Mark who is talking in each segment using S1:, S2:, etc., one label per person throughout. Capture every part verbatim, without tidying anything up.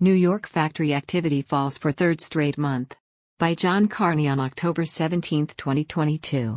S1: New York factory activity falls for third straight month. By John Carney on October seventeenth, twenty twenty-two.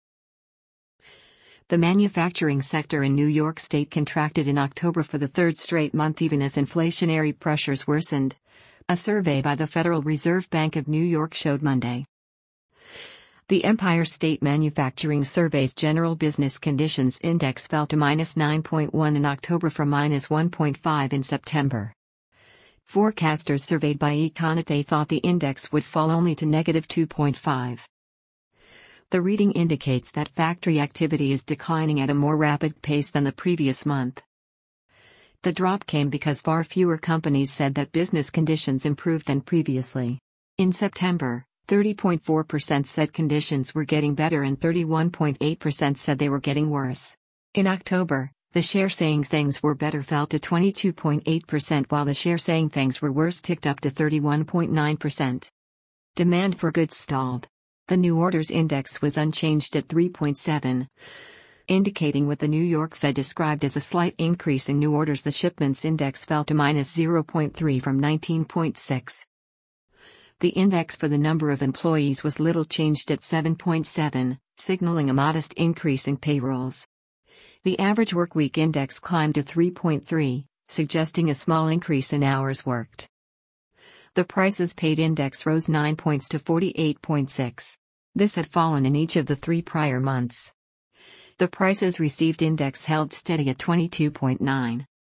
S1: The manufacturing sector in New York State contracted in October for the third straight month even as inflationary pressures worsened. A survey by the Federal Reserve Bank of New York showed Monday. The Empire State Manufacturing Survey's General Business Conditions Index fell to minus nine point one in October from minus one point five in September. Forecasters surveyed by Econite thought the index would fall only to negative two point five. The reading indicates that factory activity is declining at a more rapid pace than the previous month. The drop came because far fewer companies said that business conditions improved than previously. In September, thirty point four percent said conditions were getting better and thirty-one point eight percent said they were getting worse. In October, the share saying things were better fell to twenty-two point eight percent while the share saying things were worse ticked up to thirty-one point nine percent. Demand for goods stalled. The new orders index was unchanged at three point seven, indicating what the New York Fed described as a slight increase in new orders. The shipments index fell to minus zero point three from nineteen point six. The index for the number of employees was little changed at seven point seven, signaling a modest increase in payrolls. The average workweek index climbed to three point three, suggesting a small increase in hours worked. The prices paid index rose nine points to forty-eight point six. This had fallen in each of the three prior months. The prices received index held steady at twenty-two point nine.